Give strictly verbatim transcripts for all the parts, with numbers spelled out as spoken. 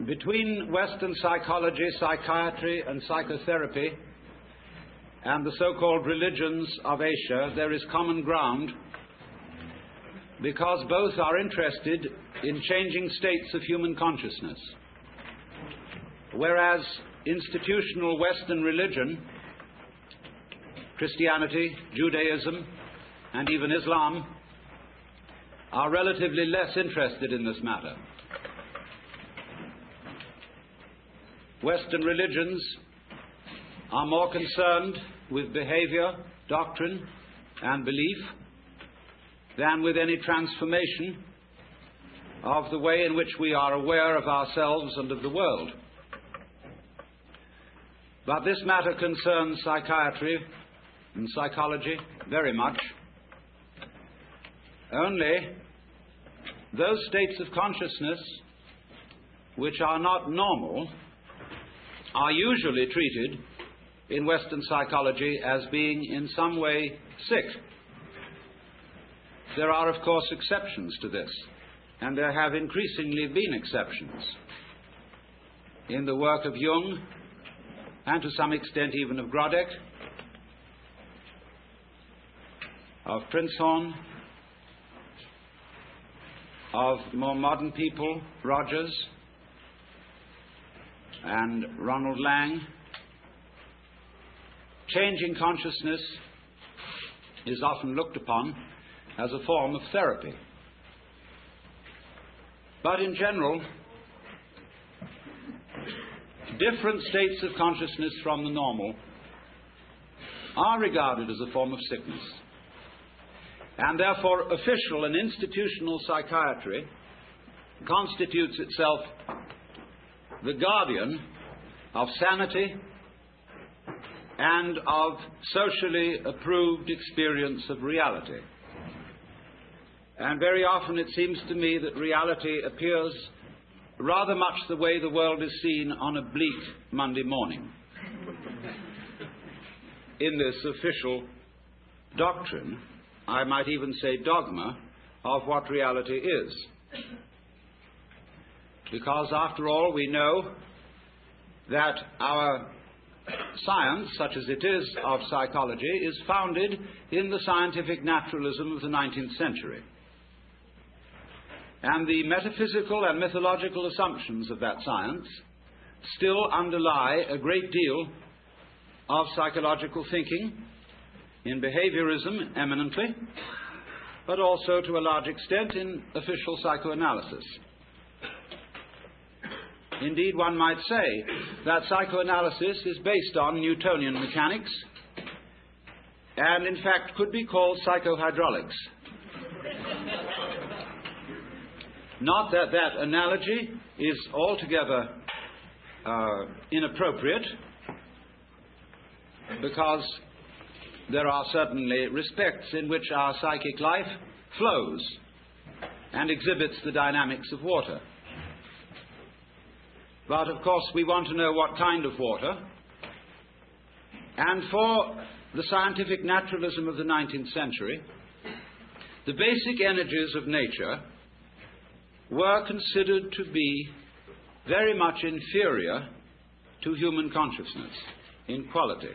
Between Western psychology, psychiatry, and psychotherapy and the so-called religions of Asia, there is common ground because both are interested in changing states of human consciousness. Whereas institutional Western religion, Christianity, Judaism, and even Islam, are relatively less interested in this matter. Western religions are more concerned with behavior, doctrine, and belief than with any transformation of the way in which we are aware of ourselves and of the world. But this matter concerns psychiatry and psychology very much. Only those states of consciousness which are not normal are usually treated in Western psychology as being in some way sick. There are, of course, exceptions to this, and there have increasingly been exceptions in the work of Jung and to some extent even of Grodek, of Prinzhorn, of more modern people, Rogers and Ronald Lang. Changing consciousness is often looked upon as a form of therapy. But in general, different states of consciousness from the normal are regarded as a form of sickness. And therefore, official and institutional psychiatry constitutes itself the guardian of sanity and of socially approved experience of reality. And very often it seems to me that reality appears rather much the way the world is seen on a bleak Monday morning. In this official doctrine, I might even say dogma, of what reality is. Because after all, we know that our science, such as it is of psychology, is founded in the scientific naturalism of the nineteenth century. And the metaphysical and mythological assumptions of that science still underlie a great deal of psychological thinking, in behaviorism eminently, but also to a large extent in official psychoanalysis. Indeed, one might say that psychoanalysis is based on Newtonian mechanics and, in fact, could be called psychohydraulics. Not that that analogy is altogether uh, inappropriate, because there are certainly respects in which our psychic life flows and exhibits the dynamics of water. But, of course, we want to know what kind of water. And for the scientific naturalism of the nineteenth century, the basic energies of nature were considered to be very much inferior to human consciousness in quality.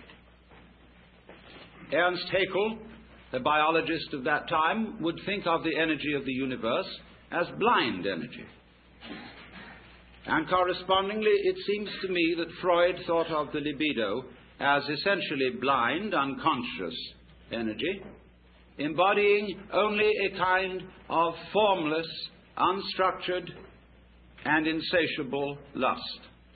Ernst Haeckel, the biologist of that time, would think of the energy of the universe as blind energy. And correspondingly, it seems to me that Freud thought of the libido as essentially blind, unconscious energy, embodying only a kind of formless, unstructured, and insatiable lust.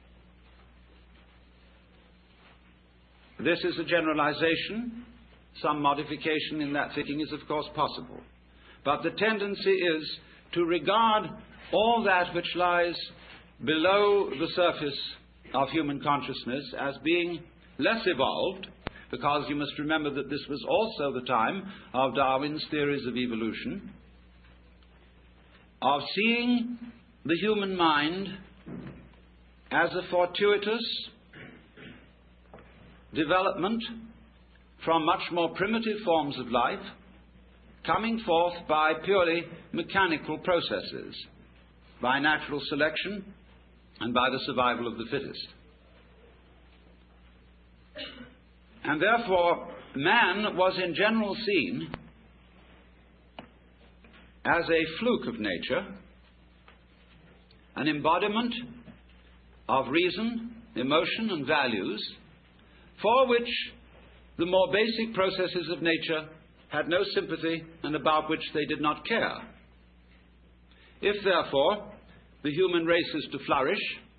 This is a generalization. Some modification in that thinking is, of course, possible. But the tendency is to regard all that which lies below the surface of human consciousness as being less evolved, because you must remember that this was also the time of Darwin's theories of evolution, of seeing the human mind as a fortuitous development from much more primitive forms of life, coming forth by purely mechanical processes, by natural selection and by the survival of the fittest. And therefore, man was in general seen as a fluke of nature, an embodiment of reason, emotion, and values, for which the more basic processes of nature had no sympathy and about which they did not care. If, therefore, the human race is to flourish,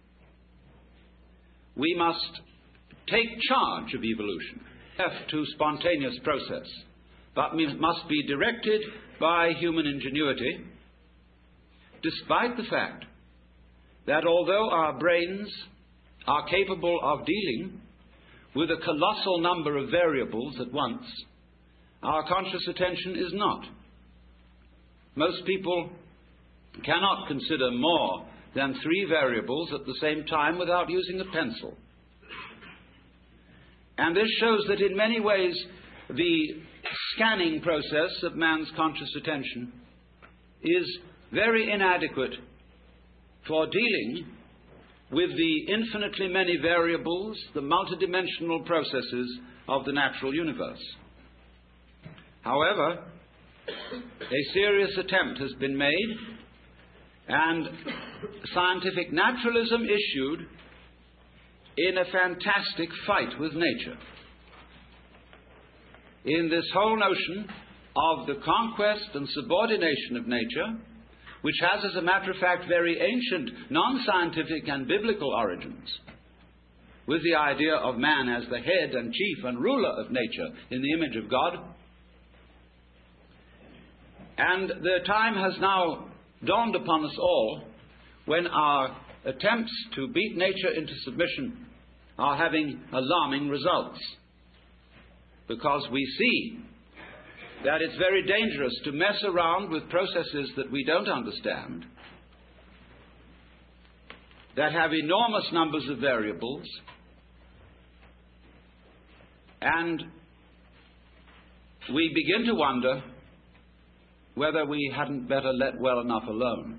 we must take charge of evolution, left to spontaneous process, but we must be directed by human ingenuity, despite the fact that although our brains are capable of dealing with a colossal number of variables at once, our conscious attention is not. Most people cannot consider more than three variables at the same time without using a pencil. And this shows that in many ways the scanning process of man's conscious attention is very inadequate for dealing with the infinitely many variables, the multidimensional processes of the natural universe. However, a serious attempt has been made, and scientific naturalism issued in a fantastic fight with nature, in this whole notion of the conquest and subordination of nature, which has, as a matter of fact, very ancient, non-scientific and biblical origins, with the idea of man as the head and chief and ruler of nature in the image of God. And the time has now dawned upon us all when our attempts to beat nature into submission are having alarming results, because we see that it's very dangerous to mess around with processes that we don't understand, that have enormous numbers of variables, and we begin to wonder whether we hadn't better let well enough alone.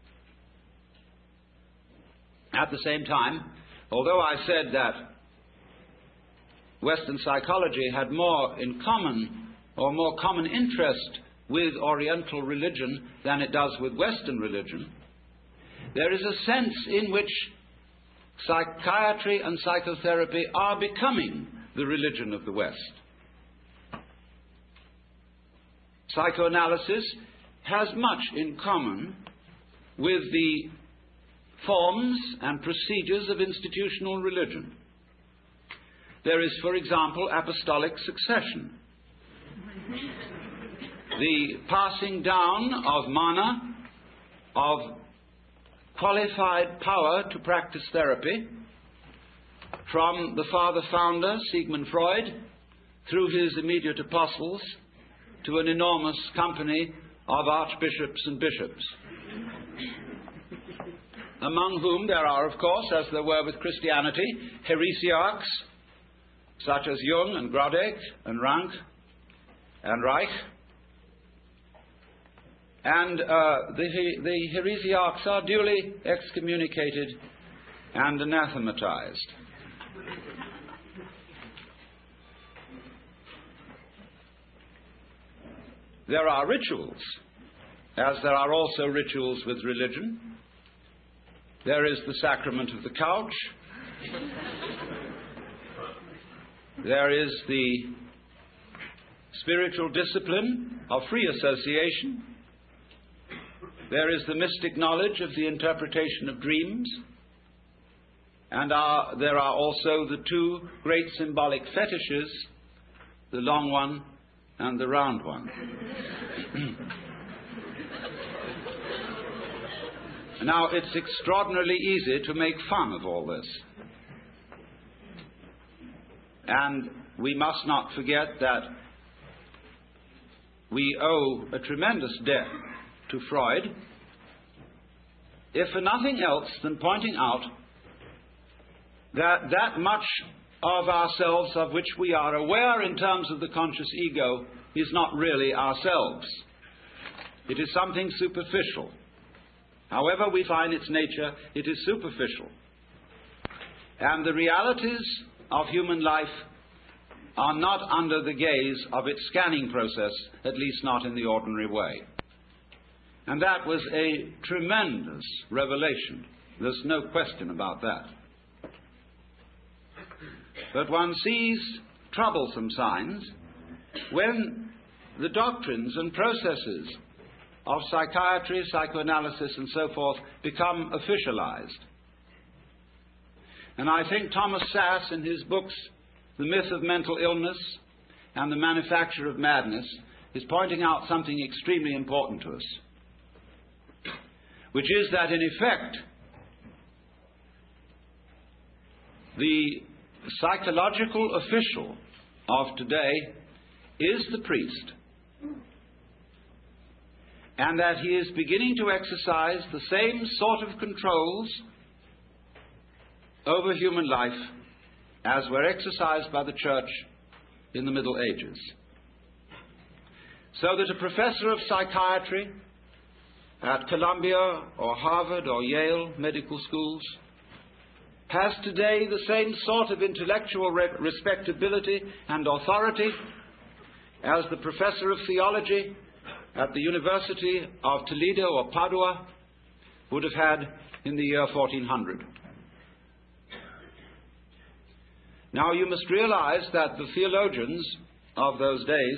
At the same time, although I said that Western psychology had more in common or more common interest with Oriental religion than it does with Western religion, there is a sense in which psychiatry and psychotherapy are becoming the religion of the West. Psychoanalysis has much in common with the forms and procedures of institutional religion. There is, for example, apostolic succession, the passing down of mana, of qualified power to practice therapy, from the father founder, Sigmund Freud, through his immediate apostles, to an enormous company of archbishops and bishops, among whom there are, of course, as there were with Christianity, heresiarchs, such as Jung and Grodek and Rank and Reich. And uh, the, the heresiarchs are duly excommunicated and anathematized. There are rituals, as there are also rituals with religion. There is the sacrament of the couch. There is the spiritual discipline of free association. There is the mystic knowledge of the interpretation of dreams. And are, there are also the two great symbolic fetishes, the long one and the round one. Now, it's extraordinarily easy to make fun of all this. And we must not forget that we owe a tremendous debt to Freud, if for nothing else than pointing out that that much of ourselves of which we are aware in terms of the conscious ego is not really ourselves. It is something superficial However we find its nature, it is superficial. And the realities of human life are not under the gaze of its scanning process, at least not in the ordinary way. And that was a tremendous revelation. There's no question about that. But one sees troublesome signs when the doctrines and processes of psychiatry, psychoanalysis, and so forth become officialized. And I think Thomas Sass, in his books, The Myth of Mental Illness and The Manufacture of Madness, is pointing out something extremely important to us, which is that, in effect, the psychological official of today is the priest, and that he is beginning to exercise the same sort of controls over human life as were exercised by the church in the Middle Ages. So that a professor of psychiatry at Columbia or Harvard or Yale medical schools has today the same sort of intellectual re- respectability and authority as the professor of theology at the University of Toledo or Padua would have had in the year fourteen hundred. Now you must realize that the theologians of those days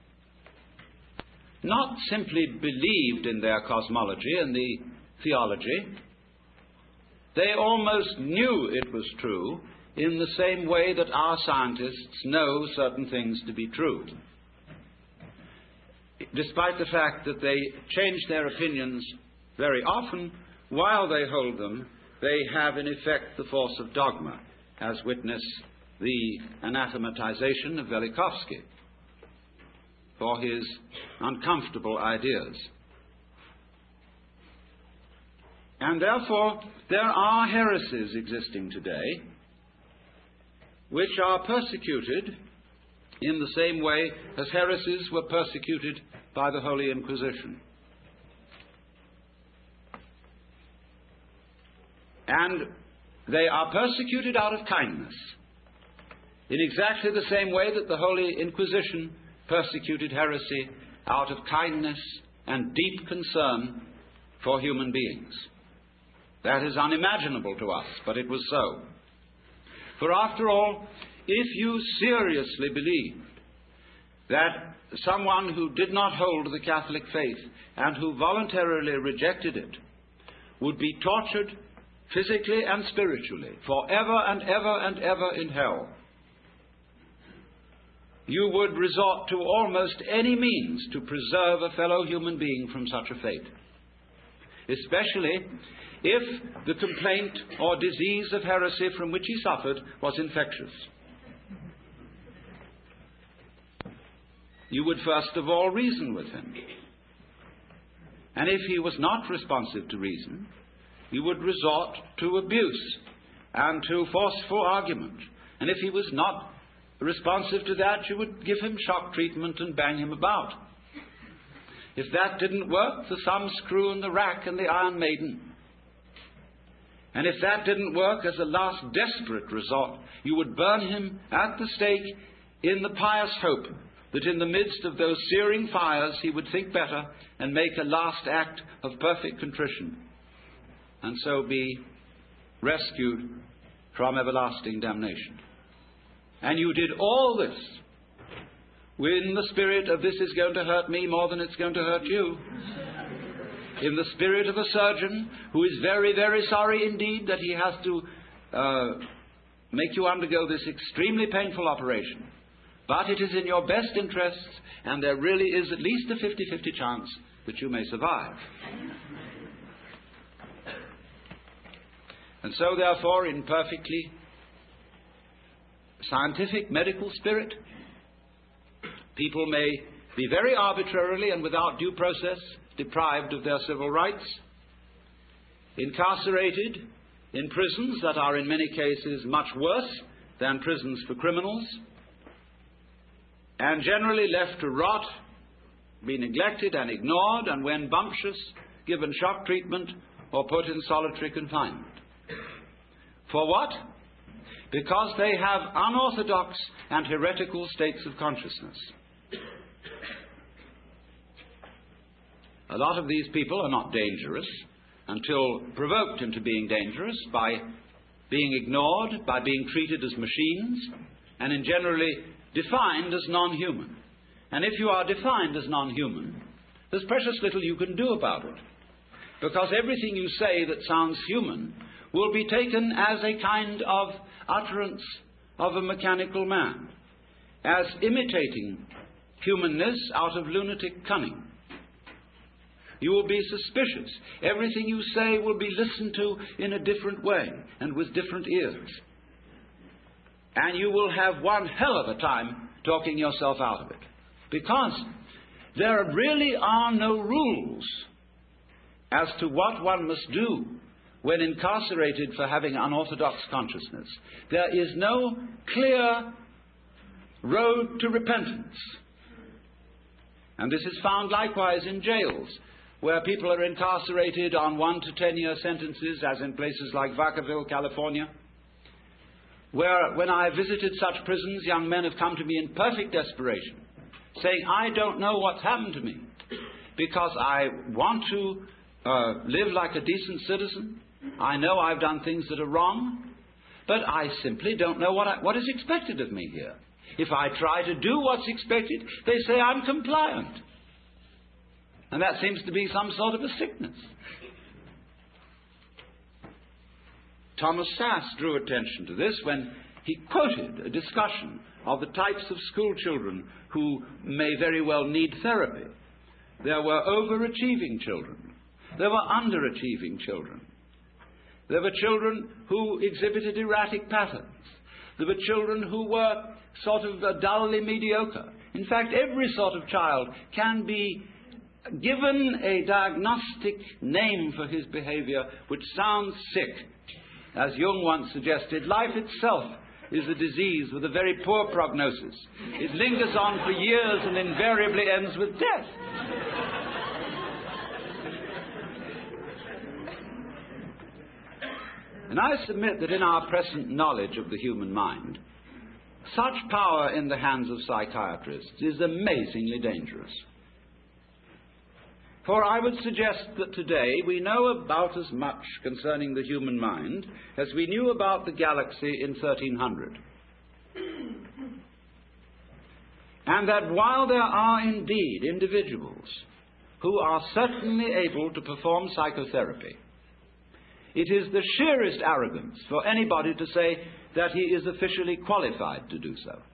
not simply believed in their cosmology and the theology, they almost knew it was true in the same way that our scientists know certain things to be true. Despite the fact that they change their opinions very often, while they hold them, they have in effect the force of dogma, as witness the anathematization of Velikovsky for his uncomfortable ideas. And therefore, there are heresies existing today which are persecuted in the same way as heresies were persecuted by the Holy Inquisition. And they are persecuted out of kindness, in exactly the same way that the Holy Inquisition persecuted heresy out of kindness and deep concern for human beings. That is unimaginable to us, but it was so. For after all, if you seriously believed that someone who did not hold the Catholic faith and who voluntarily rejected it would be tortured physically and spiritually forever and ever and ever in hell, you would resort to almost any means to preserve a fellow human being from such a fate, especially if the complaint or disease of heresy from which he suffered was infectious. You would first of all reason with him. And if he was not responsive to reason, you would resort to abuse and to forceful argument. And if he was not responsive to that, you would give him shock treatment and bang him about. If that didn't work, the thumbscrew and the rack and the Iron Maiden. And if that didn't work, as a last desperate resort, you would burn him at the stake in the pious hope that in the midst of those searing fires he would think better and make a last act of perfect contrition, and so be rescued from everlasting damnation. And you did all this in the spirit of this is going to hurt me more than it's going to hurt you. In the spirit of a surgeon who is very, very sorry indeed that he has to uh, make you undergo this extremely painful operation. But it is in your best interests, and there really is at least a fifty-fifty chance that you may survive. And so, therefore, in perfectly scientific medical spirit, people may be very arbitrarily and without due process deprived of their civil rights, incarcerated in prisons that are in many cases much worse than prisons for criminals, and generally left to rot, be neglected and ignored, and when bumptious, given shock treatment or put in solitary confinement. For what? Because they have unorthodox and heretical states of consciousness. A lot of these people are not dangerous until provoked into being dangerous by being ignored, by being treated as machines, and in generally defined as non-human. And if you are defined as non-human, there's precious little you can do about it, because everything you say that sounds human will be taken as a kind of utterance of a mechanical man, as imitating humanness out of lunatic cunning. You will be suspicious. Everything you say will be listened to in a different way and with different ears. And you will have one hell of a time talking yourself out of it, because there really are no rules as to what one must do when incarcerated for having unorthodox consciousness. There is no clear road to repentance. And this is found likewise in jails, where people are incarcerated on one to ten year sentences, as in places like Vacaville, California, where when I visited such prisons, young men have come to me in perfect desperation, saying, I don't know what's happened to me, because I want to uh, live like a decent citizen. I know I've done things that are wrong, but I simply don't know what, I, what is expected of me here. If I try to do what's expected, they say I'm compliant. And that seems to be some sort of a sickness. Thomas Sass drew attention to this when he quoted a discussion of the types of school children who may very well need therapy. There were overachieving children. There were underachieving children. There were children who exhibited erratic patterns. There were children who were sort of uh, dully mediocre. In fact, every sort of child can be given a diagnostic name for his behavior which sounds sick. As Jung once suggested, life itself is a disease with a very poor prognosis. It lingers on for years and invariably ends with death. And I submit that in our present knowledge of the human mind, such power in the hands of psychiatrists is amazingly dangerous. For I would suggest that today we know about as much concerning the human mind as we knew about the galaxy in thirteen hundred. And that while there are indeed individuals who are certainly able to perform psychotherapy, it is the sheerest arrogance for anybody to say that he is officially qualified to do so.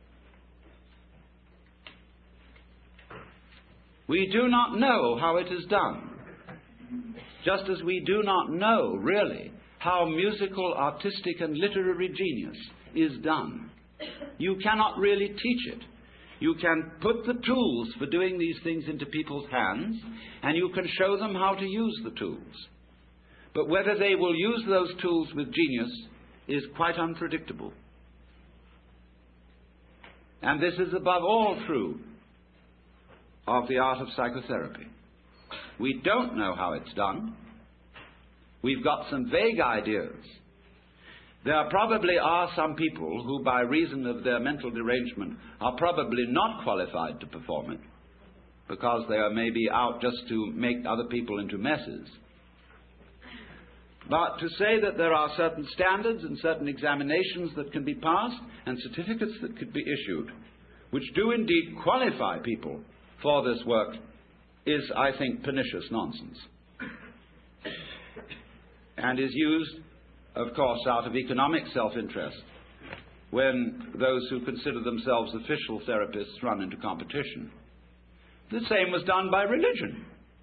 We do not know how it is done, just as we do not know, really, how musical, artistic, and literary genius is done. You cannot really teach it. You can put the tools for doing these things into people's hands, and you can show them how to use the tools. But whether they will use those tools with genius is quite unpredictable. And this is above all true of the art of psychotherapy. We don't know how it's done. We've got some vague ideas. There probably are some people who, by reason of their mental derangement, are probably not qualified to perform it, because they are maybe out just to make other people into messes. But to say that there are certain standards and certain examinations that can be passed and certificates that could be issued, which do indeed qualify people for this work, is, I think, pernicious nonsense. And is used, of course, out of economic self-interest, when those who consider themselves official therapists run into competition. The same was done by religion.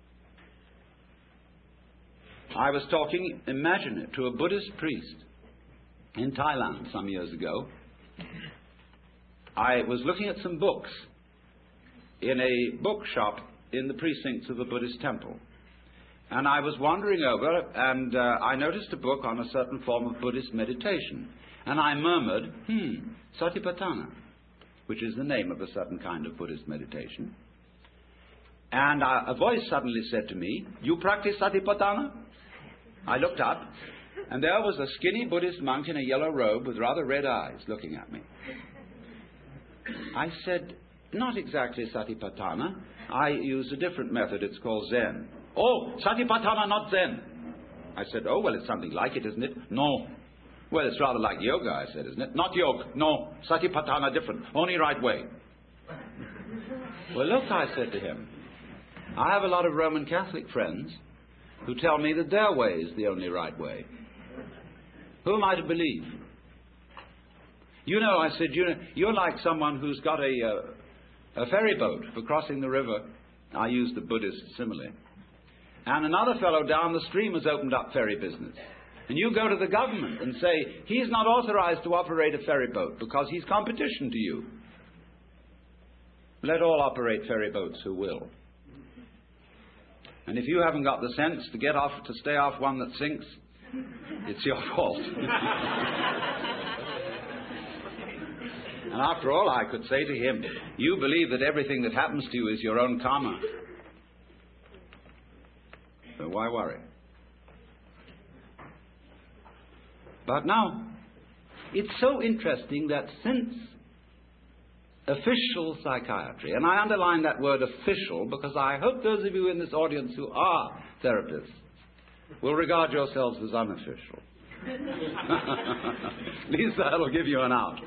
I was talking, imagine it, to a Buddhist priest in Thailand some years ago. I was looking at some books in a bookshop in the precincts of a Buddhist temple. And I was wandering over, and uh, I noticed a book on a certain form of Buddhist meditation. And I murmured, hmm, Satipatthana, which is the name of a certain kind of Buddhist meditation. And uh, a voice suddenly said to me, you practice Satipatthana? I looked up, and there was a skinny Buddhist monk in a yellow robe with rather red eyes looking at me. I said, not exactly Satipatthana. I used a different method. It's called Zen. Oh, Satipatthana, not Zen. I said, oh, well, it's something like it, isn't it? No. Well, it's rather like yoga, I said, isn't it? Not yoga. No. Satipatthana, different. Only right way. Well, look, I said to him, I have a lot of Roman Catholic friends who tell me that their way is the only right way. Who am I to believe? You know, I said, you know, you're like someone who's got a, uh, a ferry boat for crossing the river. I used the Buddhist simile. And another fellow down the stream has opened up ferry business. And you go to the government and say, he's not authorized to operate a ferry boat because he's competition to you. Let all operate ferry boats who will. And if you haven't got the sense to get off, to stay off one that sinks, it's your fault. And after all, I could say to him, you believe that everything that happens to you is your own karma. So why worry? But now, it's so interesting that since official psychiatry, and I underline that word official because I hope those of you in this audience who are therapists will regard yourselves as unofficial. At least that'll give you an out.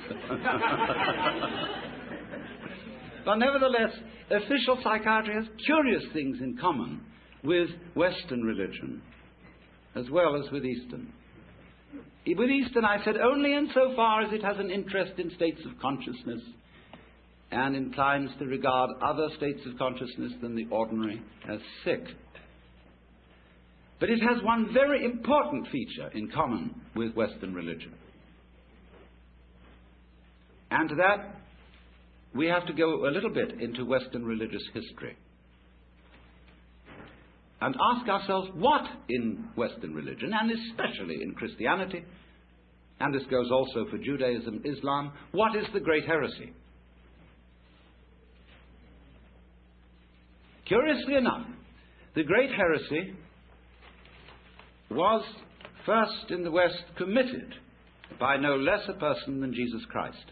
But nevertheless, official psychiatry has curious things in common with Western religion as well as with Eastern. With Eastern, I said, only insofar as it has an interest in states of consciousness and inclines to regard other states of consciousness than the ordinary as sick. But it has one very important feature in common with Western religion. And to that, we have to go a little bit into Western religious history and ask ourselves what in Western religion, and especially in Christianity, and this goes also for Judaism, Islam, what is the great heresy? Curiously enough, the great heresy was first in the West committed by no less a person than Jesus Christ,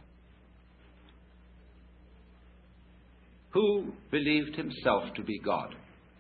who believed himself to be God.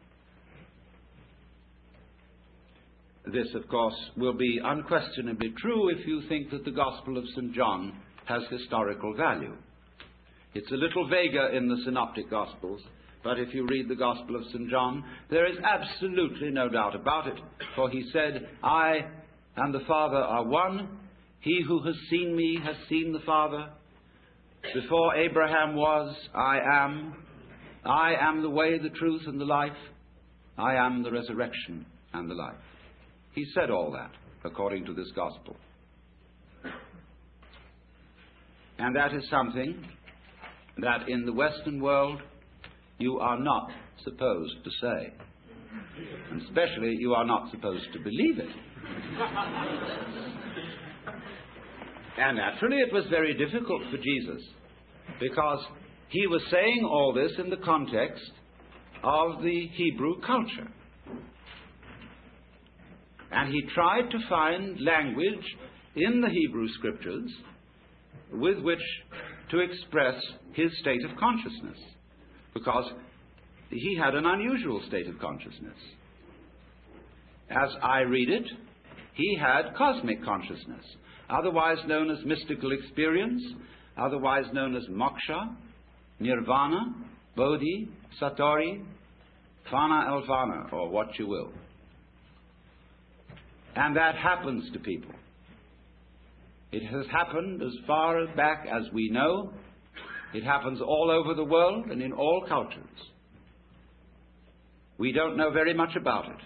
This, of course, will be unquestionably true if you think that the Gospel of Saint John has historical value. It's a little vaguer in the Synoptic Gospels, but if you read the Gospel of Saint John, there is absolutely no doubt about it, for he said, I and the Father are one. He who has seen me has seen the Father. Before Abraham was, I am. I am the way, the truth, and the life. I am the resurrection and the life. He said all that, according to this Gospel. And that is something that in the Western world you are not supposed to say. And especially you are not supposed to believe it. And naturally it was very difficult for Jesus, because he was saying all this in the context of the Hebrew culture. And he tried to find language in the Hebrew scriptures with which to express his state of consciousness, because he had an unusual state of consciousness. As I read it, he had cosmic consciousness, otherwise known as mystical experience, otherwise known as moksha, nirvana, bodhi, satori, fana elvana, or what you will. And that happens to people. It has happened as far back as we know. It happens all over the world and in all cultures. We don't know very much about it.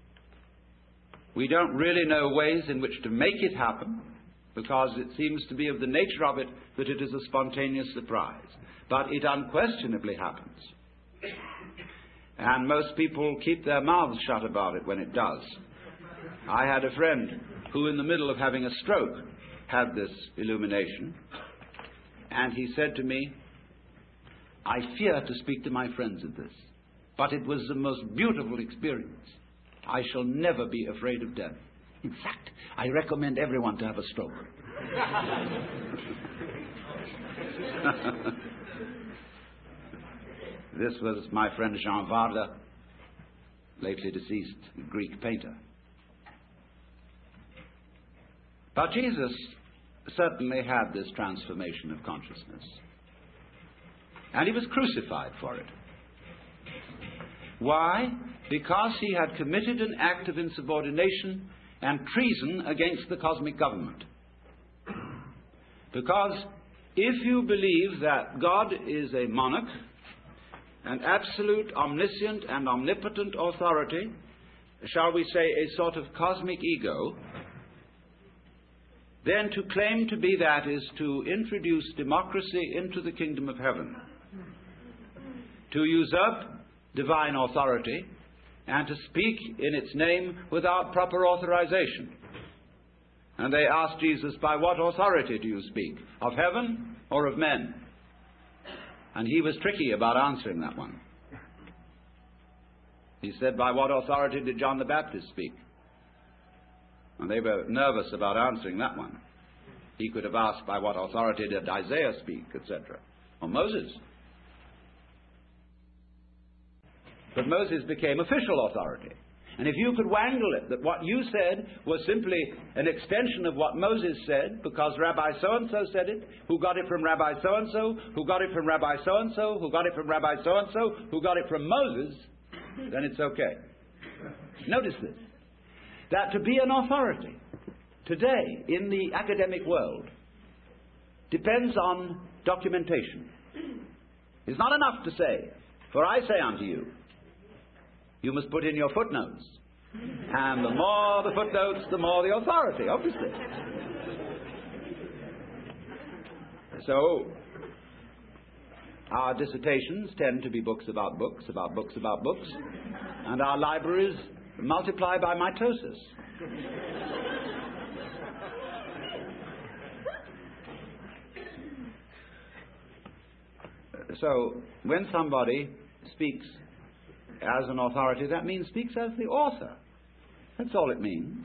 We don't really know ways in which to make it happen, because it seems to be of the nature of it that it is a spontaneous surprise. But it unquestionably happens. And most people keep their mouths shut about it when it does. I had a friend who, in the middle of having a stroke, had this illumination, and he said to me, I fear to speak to my friends of this, but it was the most beautiful experience. I shall never be afraid of death. In fact, I recommend everyone to have a stroke. This was my friend Jean Varda, lately deceased Greek painter. But Jesus certainly had this transformation of consciousness. And he was crucified for it. Why? Because he had committed an act of insubordination and treason against the cosmic government. Because if you believe that God is a monarch, an absolute, omniscient, and omnipotent authority, shall we say a sort of cosmic ego, then to claim to be that is to introduce democracy into the kingdom of heaven, to usurp divine authority, and to speak in its name without proper authorization. And they asked Jesus, by what authority do you speak? Of heaven or of men? And he was tricky about answering that one. He said, by what authority did John the Baptist speak? And they were nervous about answering that one. He could have asked, by what authority did Isaiah speak, et cetera, or Moses. But Moses became official authority. And if you could wangle it that what you said was simply an extension of what Moses said, because Rabbi so-and-so said it, who got it from Rabbi so-and-so, who got it from Rabbi so-and-so, who got it from Rabbi so-and-so, who got it from Moses, then it's okay. Notice this, that to be an authority today in the academic world depends on documentation. It's not enough to say, for I say unto you, you must put in your footnotes. And the more the footnotes, the more the authority, obviously. So, our dissertations tend to be books about books, about books about books, and our libraries multiply by mitosis. So, when somebody speaks as an authority, that means speaks as the author. That's all it means.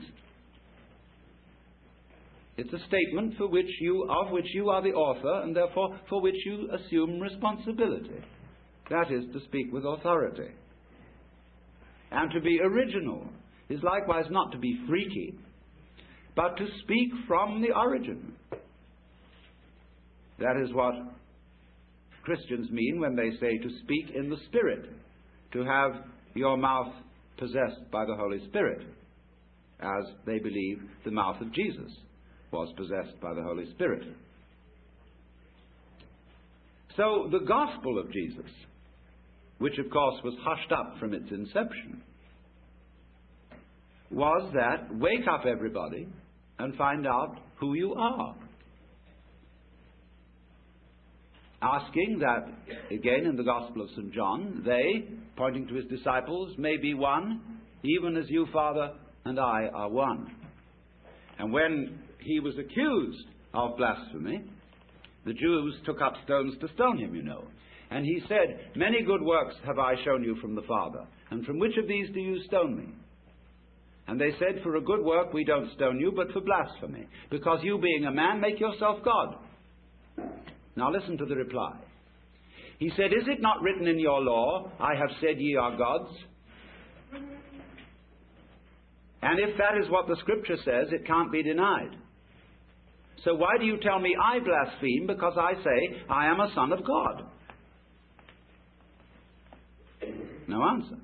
It's a statement for which you, of which you are the author, and therefore for which you assume responsibility. That is to speak with authority. And to be original is likewise not to be freaky, but to speak from the origin. That is what Christians mean when they say to speak in the Spirit, to have your mouth possessed by the Holy Spirit, as they believe the mouth of Jesus was possessed by the Holy Spirit. So the gospel of Jesus, which of course was hushed up from its inception, was that wake up everybody and find out who you are. Asking that, again in the Gospel of Saint John, they, pointing to his disciples, may be one, even as you, Father, and I are one. And when he was accused of blasphemy, the Jews took up stones to stone him, you know. And he said, many good works have I shown you from the Father, and from which of these do you stone me? And they said, for a good work we don't stone you, but for blasphemy, because you being a man make yourself God. Now listen to the reply. He said, is it not written in your law, I have said ye are gods? And if that is what the Scripture says, it can't be denied. So why do you tell me I blaspheme because I say I am a son of God? No answer.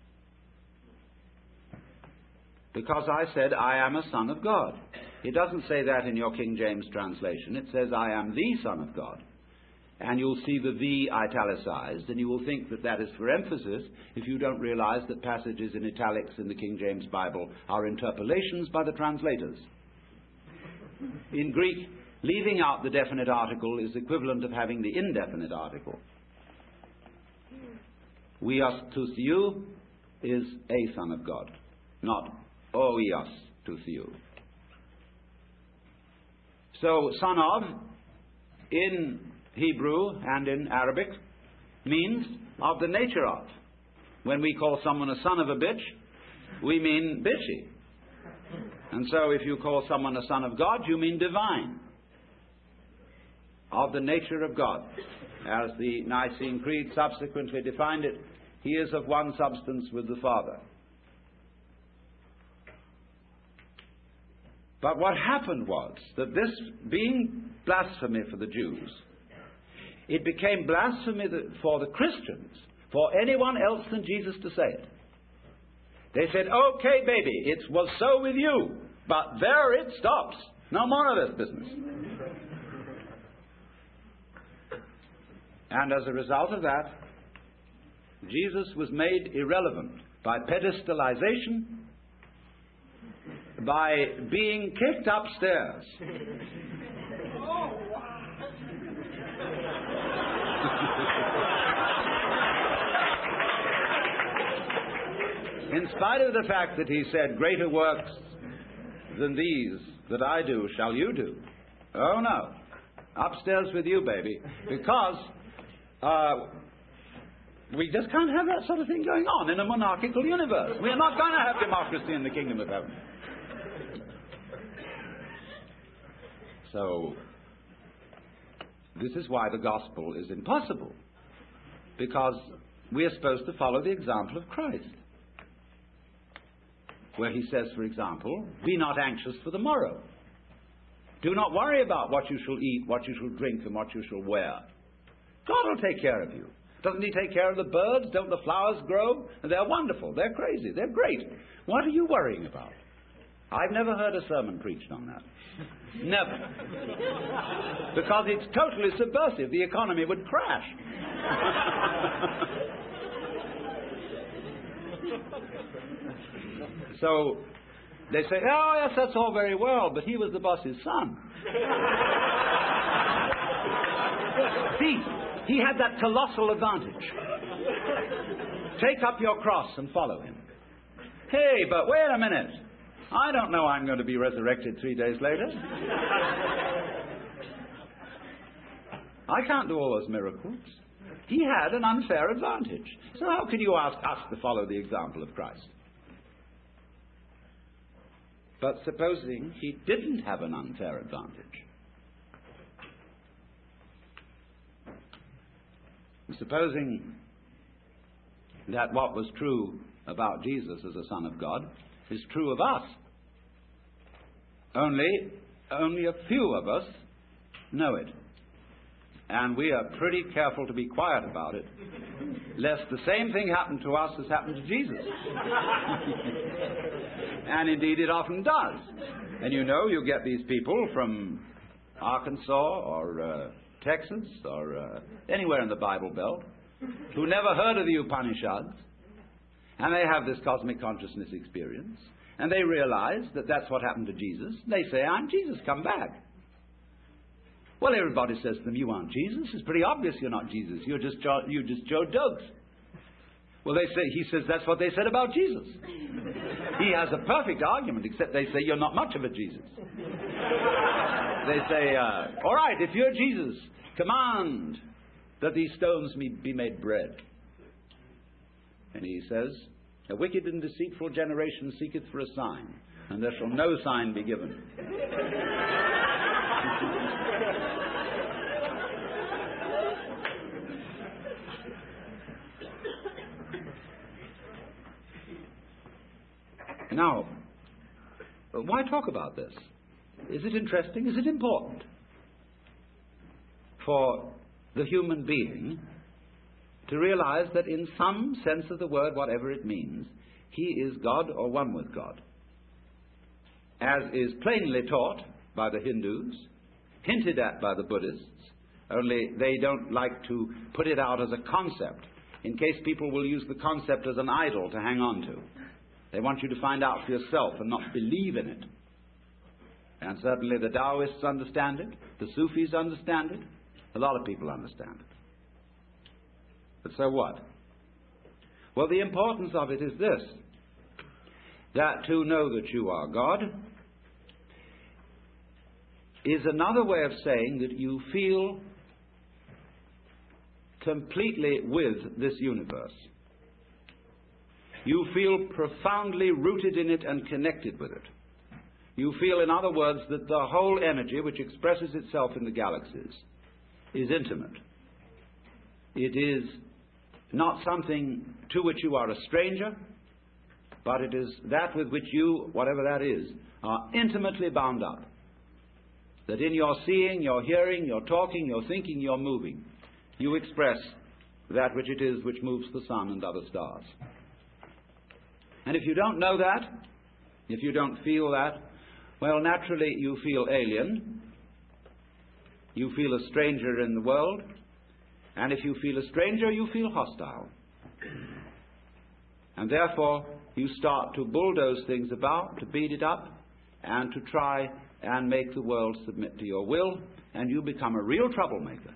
Because I said I am a son of God. It doesn't say that in your King James translation. It says, I am the Son of God. And you'll see the "the" italicized, and you will think that that is for emphasis if you don't realize that passages in italics in the King James Bible are interpolations by the translators. In Greek, leaving out the definite article is equivalent of having the indefinite article. Huios to Theou is a Son of God, not Oios to Theou. So, son of, in Hebrew and in Arabic, means of the nature of. When we call someone a son of a bitch, we mean bitchy. And so if you call someone a son of God, you mean divine, of the nature of God. As the Nicene Creed subsequently defined it, he is of one substance with the Father. But what happened was that this being blasphemy for the Jews, it became blasphemy for the Christians, for anyone else than Jesus to say it. They said, okay, baby, it was so with you, but there it stops. No more of this business. And as a result of that, Jesus was made irrelevant by pedestalization, by being kicked upstairs. In spite of the fact that he said, greater works than these that I do shall you do. Oh no, upstairs with you, baby, because uh, we just can't have that sort of thing going on in a monarchical universe. We are not going to have democracy in the kingdom of heaven. So, this is why the gospel is impossible, because we are supposed to follow the example of Christ, where he says, for example, be not anxious for the morrow. Do not worry about what you shall eat, what you shall drink, and what you shall wear. God will take care of you. Doesn't he take care of the birds? Don't the flowers grow? They're wonderful. They're crazy. They're great. What are you worrying about? I've never heard a sermon preached on that. Never. Because it's totally subversive. The economy would crash. So they say, oh, yes, that's all very well, but he was the boss's son. See, he had that colossal advantage. Take up your cross and follow him. Hey, but wait a minute. I don't know I'm going to be resurrected three days later. I can't do all those miracles. He had an unfair advantage. So how can you ask us to follow the example of Christ? But supposing he didn't have an unfair advantage, supposing that what was true about Jesus as a Son of God is true of us, only, only a few of us know it. And we are pretty careful to be quiet about it, lest the same thing happen to us as happened to Jesus. And indeed it often does. And you know, you get these people from Arkansas or uh, Texas or uh, anywhere in the Bible Belt who never heard of the Upanishads, and they have this cosmic consciousness experience, and they realize that that's what happened to Jesus. They say, I'm Jesus, come back. Well, everybody says to them, you aren't Jesus. It's pretty obvious you're not Jesus. You're just Joe, you're just Joe Douglas. Well, they say, he says that's what they said about Jesus. He has a perfect argument, except they say you're not much of a Jesus. They say, uh, all right, if you're Jesus, command that these stones be made bread. And he says, a wicked and deceitful generation seeketh for a sign, and there shall no sign be given. Now, why talk about this? Is it interesting? Is it important for the human being to realize that in some sense of the word, whatever it means, he is God or one with God, as is plainly taught by the Hindus, hinted at by the Buddhists, only they don't like to put it out as a concept, in case people will use the concept as an idol to hang on to. They want you to find out for yourself and not believe in it. And certainly the Taoists understand it, the Sufis understand it, a lot of people understand it. But so what? Well, the importance of it is this, that to know that you are God is another way of saying that you feel completely with this universe. You feel profoundly rooted in it and connected with it. You feel, in other words, that the whole energy which expresses itself in the galaxies is intimate. It is not something to which you are a stranger, but it is that with which you, whatever that is, are intimately bound up. That in your seeing, your hearing, your talking, your thinking, your moving, you express that which it is which moves the sun and other stars. And if you don't know that, if you don't feel that, well, naturally you feel alien, you feel a stranger in the world, and if you feel a stranger, you feel hostile. And therefore, you start to bulldoze things about, to beat it up, and to try and make the world submit to your will, and you become a real troublemaker.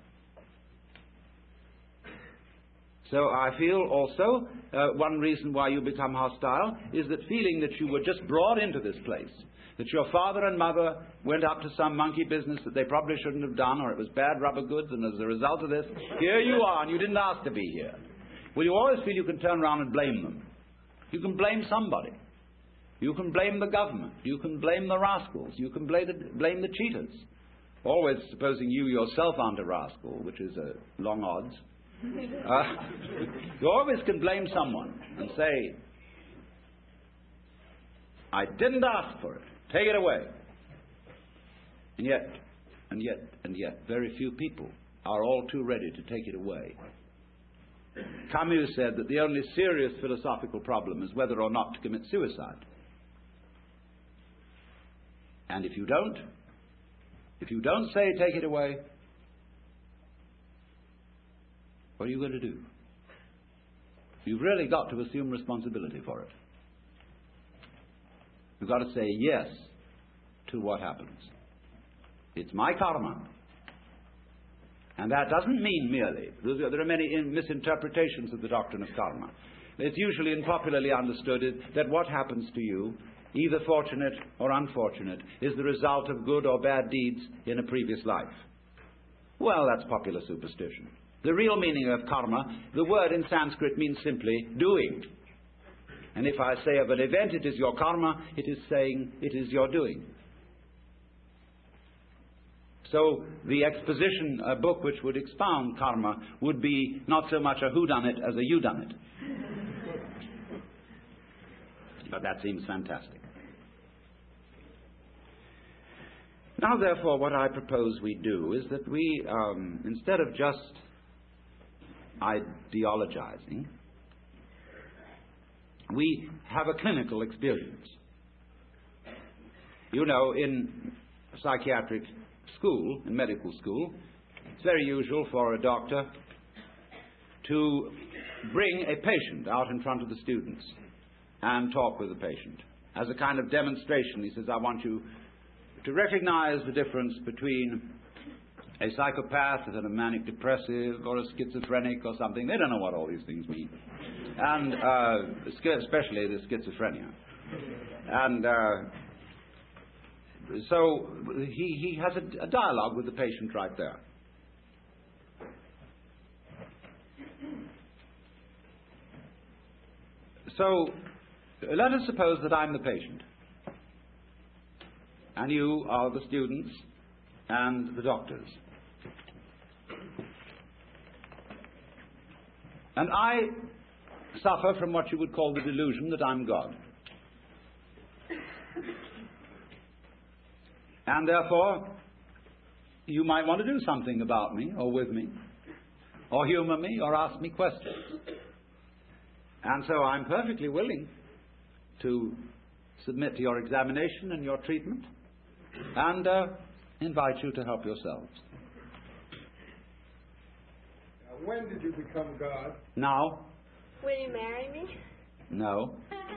So I feel also uh, one reason why you become hostile is that feeling that you were just brought into this place, that your father and mother went up to some monkey business that they probably shouldn't have done, or it was bad rubber goods, and as a result of this, here you are, and you didn't ask to be here. Well, you always feel you can turn around and blame them. You can blame somebody. You can blame the government. You can blame the rascals. You can blame the, blame the cheaters. Always supposing you yourself aren't a rascal, which is a long odds. Uh, you always can blame someone and say, I didn't ask for it. Take it away. And yet, and yet, and yet, very few people are all too ready to take it away. Camus said that the only serious philosophical problem is whether or not to commit suicide. And if you don't, if you don't say take it away, what are you going to do? You've really got to assume responsibility for it. You've got to say yes to what happens. It's my karma. And that doesn't mean merely, there are many misinterpretations of the doctrine of karma. It's usually and popularly understood that what happens to you, either fortunate or unfortunate, is the result of good or bad deeds in a previous life. Well, that's popular superstition. The real meaning of karma, the word in Sanskrit means simply doing. And if I say of an event it is your karma, it is saying it is your doing. So the exposition, a book which would expound karma, would be not so much a whodunit as a youdunit. But that seems fantastic. Now, therefore, what I propose we do is that we, um, instead of just ideologizing, we have a clinical experience. You know, in psychiatric school, in medical school, it's very usual for a doctor to bring a patient out in front of the students and talk with the patient. As a kind of demonstration, he says, I want you to recognize the difference between a psychopath and a manic depressive or a schizophrenic or something. They don't know what all these things mean. And uh, especially the schizophrenia. And uh, so he, he has a, a dialogue with the patient right there. So let us suppose that I'm the patient, and you are the students and the doctors. And I suffer from what you would call the delusion that I'm God. And therefore, you might want to do something about me, or with me, or humor me, or ask me questions. And so I'm perfectly willing to submit to your examination and your treatment, and uh, invite you to help yourselves. Now, when did you become God? Now. Will you marry me? No.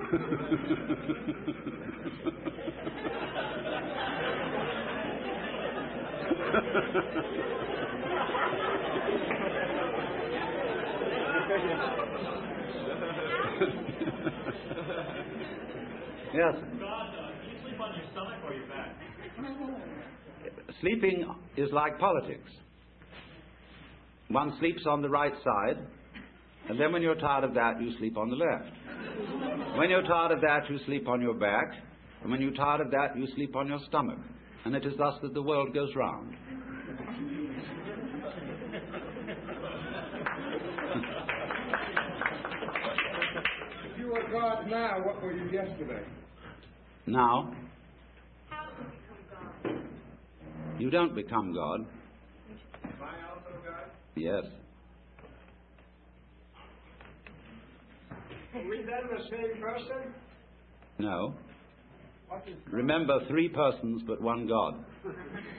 Yes. God, uh, do you sleep on your stomach or your back? Sleeping is like politics. One sleeps on the right side, and then when you're tired of that, you sleep on the left. When you're tired of that, you sleep on your back, And when you're tired of that, you sleep on your stomach. And it is thus that the world goes round. If you were God now, what were you yesterday? Now, How do you become God? you don't become God. Am I also God? Yes. Are we then the same person? No. What is Remember, three persons but one God. God,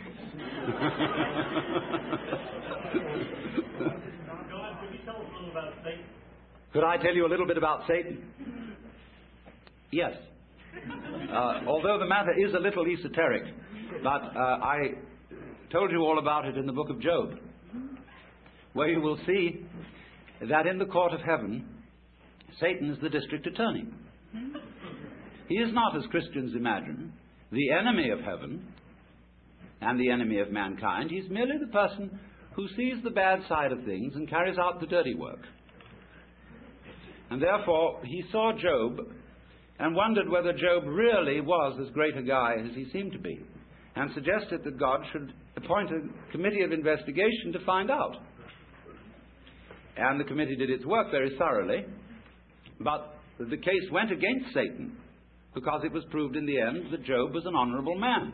could you tell us a little about Satan? Could I tell you a little bit about Satan? Yes. Uh, although the matter is a little esoteric, but uh, I told you all about it in the book of Job, where you will see that in the court of heaven, Satan is the district attorney. He is not, as Christians imagine, the enemy of heaven and the enemy of mankind. He's merely the person who sees the bad side of things and carries out the dirty work. And therefore, he saw Job and wondered whether Job really was as great a guy as he seemed to be, and suggested that God should appoint a committee of investigation to find out. And the committee did its work very thoroughly, but the case went against Satan, because it was proved in the end that Job was an honorable man.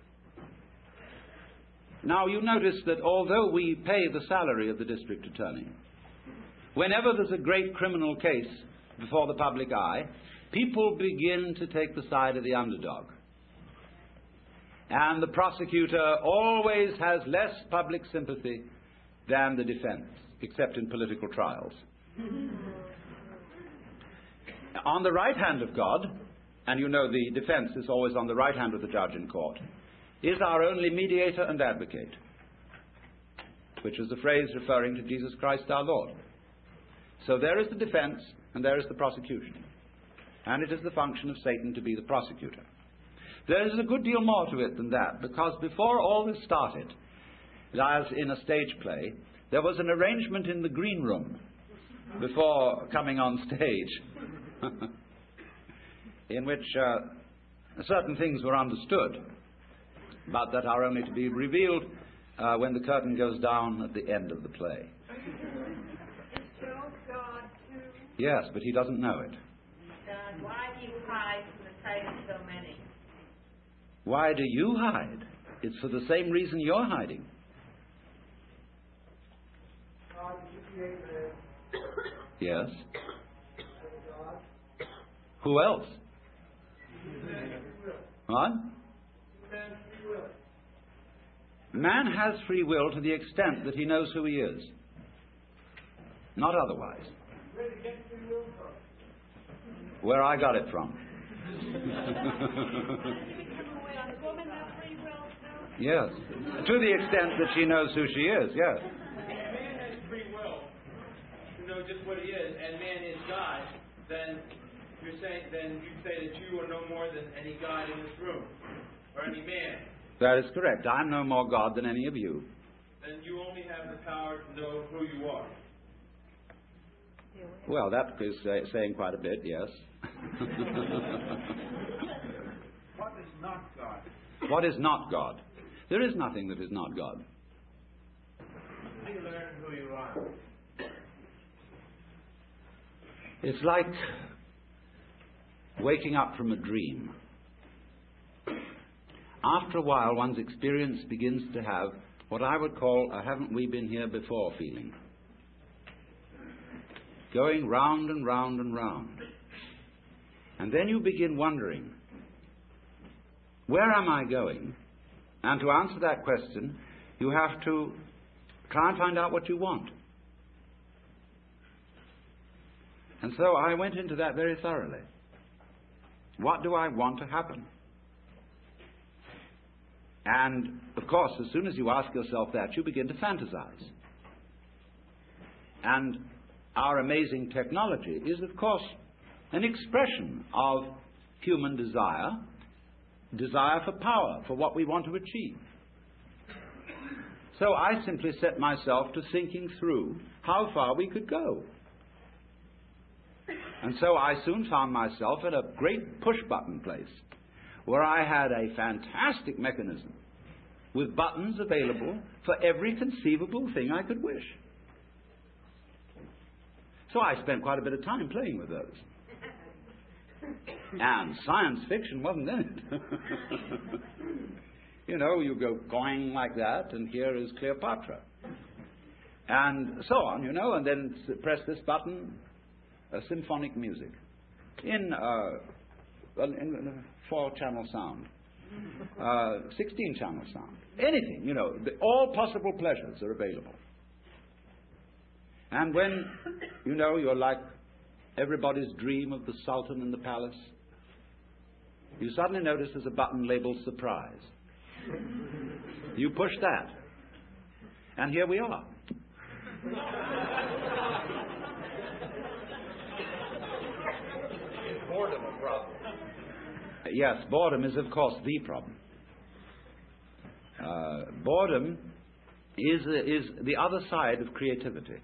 Now, you notice that although we pay the salary of the district attorney, whenever there's a great criminal case before the public eye, people begin to take the side of the underdog. And the prosecutor always has less public sympathy than the defense, except in political trials. On the right hand of God, and you know the defense is always on the right hand of the judge in court, is our only mediator and advocate, which is the phrase referring to Jesus Christ our Lord. So there is the defense and there is the prosecution. And it is the function of Satan to be the prosecutor. There is a good deal more to it than that, because before all this started, as in a stage play, there was an arrangement in the green room before coming on stage in which uh, certain things were understood, but that are only to be revealed uh, when the curtain goes down at the end of the play. Is Job God too? Yes, but he doesn't know it. God, why do you hide from the sight of so many? Why do you hide? It's for the same reason you're hiding. God, did you create man? Yes. God? Who else? Man free will. What? Man free will. Man has free will to the extent that he knows who he is. Not otherwise. Where did you get free will from? Where I got it from. Yes. To the extent that she knows who she is, yes. If man has free will to know just what he is, and man is God, then you're saying, then you say that you are no more than any God in this room, or any man. That is correct. I'm no more God than any of you. Then you only have the power to know who you are. Well, that is uh, saying quite a bit, yes. What is not God? What is not God? There is nothing that is not God. How do you learn who you are? It's like waking up from a dream. After a while, one's experience begins to have what I would call a haven't we been here before feeling. Going round and round and round. And then you begin wondering, where am I going? And to answer that question, you have to try and find out what you want. And so I went into that very thoroughly. What do I want to happen? And, of course, as soon as you ask yourself that, you begin to fantasize. And our amazing technology is, of course, an expression of human desire, desire for power, for what we want to achieve. So I simply set myself to thinking through how far we could go. And so I soon found myself at a great push-button place, where I had a fantastic mechanism with buttons available for every conceivable thing I could wish. So I spent quite a bit of time playing with those. And science fiction wasn't in it. You know, you go going like that, and here is Cleopatra. And so on, you know, and then press this button, uh, symphonic music in, uh, in a four-channel sound, uh, sixteen-channel sound, anything, you know, the, all possible pleasures are available. And when, you know, you're like everybody's dream of the Sultan in the palace, you suddenly notice there's a button labeled surprise. You push that, and here we are. Is boredom a problem? Yes, boredom is, of course, the problem. Uh, boredom is, uh, is the other side of creativity.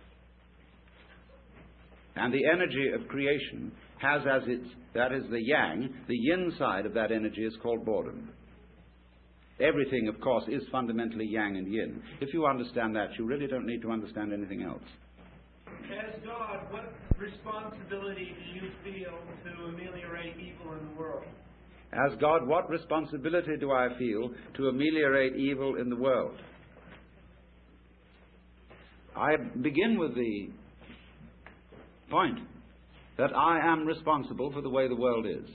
And the energy of creation has as its, that is the yang, the yin side of that energy is called boredom. Everything, of course, is fundamentally yang and yin. If you understand that, you really don't need to understand anything else. As God, what responsibility do you feel to ameliorate evil in the world? As God, what responsibility do I feel to ameliorate evil in the world? I begin with the point that I am responsible for the way the world is.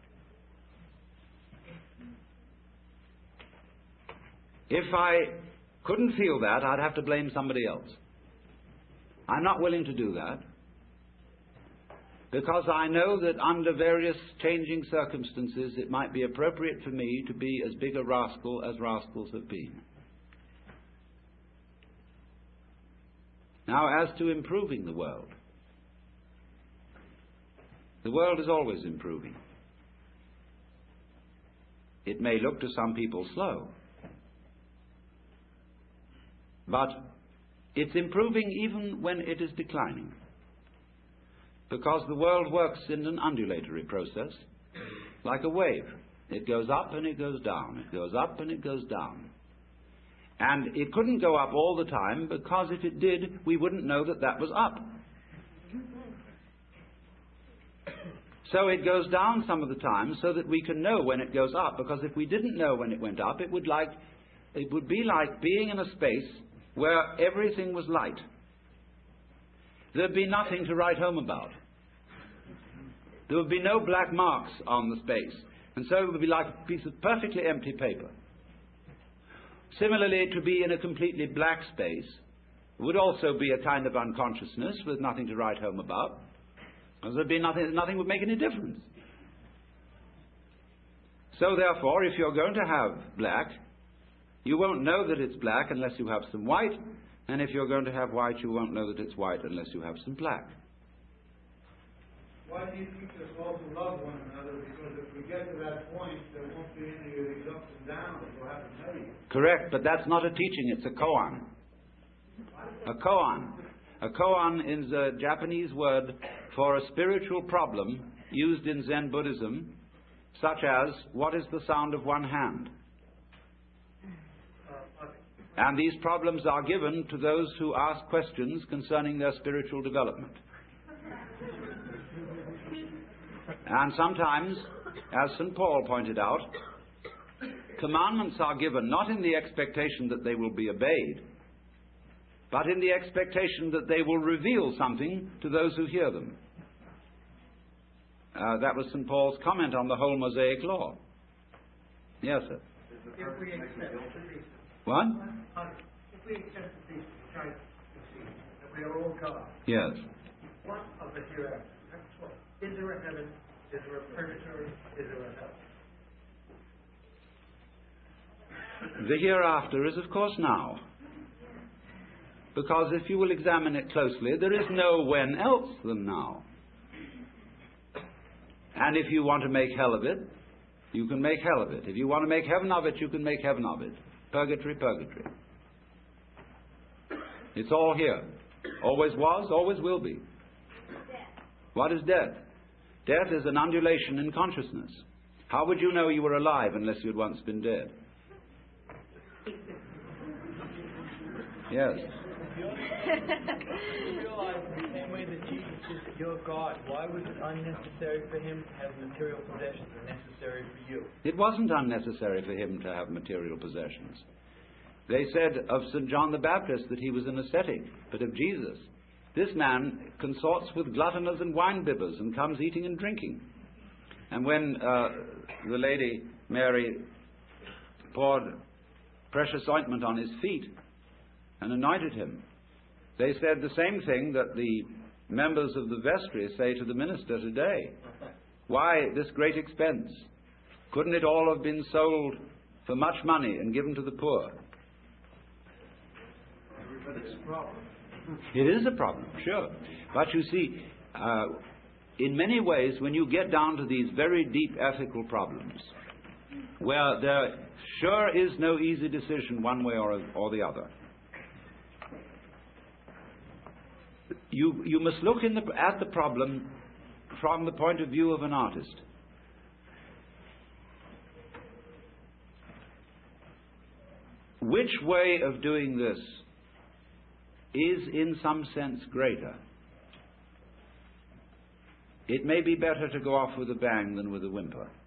If I couldn't feel that, I'd have to blame somebody else. I'm not willing to do that, because I know that under various changing circumstances it might be appropriate for me to be as big a rascal as rascals have been. Now, as to improving the world, the world is always improving. It may look to some people slow, but it's improving even when it is declining, because the world works in an undulatory process, like a wave. It goes up and it goes down, it goes up and it goes down. And it couldn't go up all the time, because if it did, we wouldn't know that that was up. So it goes down some of the time so that we can know when it goes up, because if we didn't know when it went up, it would like it would be like being in a space where everything was light. There'd be nothing to write home about. There would be no black marks on the space, and so it would be like a piece of perfectly empty paper. Similarly, to be in a completely black space would also be a kind of unconsciousness with nothing to write home about, because there'd be nothing, nothing would make any difference. So therefore, if you're going to have black, you won't know that it's black unless you have some white, and if you're going to have white, you won't know that it's white unless you have some black. Why do you teach us all to love one another? Because if we get to that point, there won't be any of these ups and downs. We'll have to know you. Correct, but that's not a teaching, it's a koan. A koan. A koan is a Japanese word for a spiritual problem used in Zen Buddhism, such as, what is the sound of one hand? And these problems are given to those who ask questions concerning their spiritual development. And sometimes, as Saint Paul pointed out, commandments are given not in the expectation that they will be obeyed, but in the expectation that they will reveal something to those who hear them. Uh, that was Saint Paul's comment on the whole Mosaic law. Yes, sir. If we accept What? if we accept the Christ, that we are all God, Yes. what of the hereafter? That's what. Is there a heaven? Is there a purgatory? Is there a hell? The hereafter is, of course, now. Because if you will examine it closely, there is no when else than now. And if you want to make hell of it, you can make hell of it. If you want to make heaven of it, you can make heaven of it. Purgatory, purgatory. It's all here. Always was, always will be. What is death? Death is an undulation in consciousness. How would you know you were alive unless you'd once been dead? Yes. You realize in the same way that Jesus is your God, why was it unnecessary for him to have material possessions and necessary for you? It wasn't unnecessary for him to have material possessions. They said of Saint John the Baptist that he was an ascetic, but of Jesus, this man consorts with gluttoners and wine-bibbers and comes eating and drinking. And when uh, the lady Mary poured precious ointment on his feet and anointed him, they said the same thing that the members of the vestry say to the minister today. Why this great expense? Couldn't it all have been sold for much money and given to the poor? Everybody's a problem. It is a problem, sure. But you see, uh, in many ways, when you get down to these very deep ethical problems, where there sure is no easy decision one way or, or the other, you, you must look in the, at the problem from the point of view of an artist. Which way of doing this is in some sense greater? It may be better to go off with a bang than with a whimper.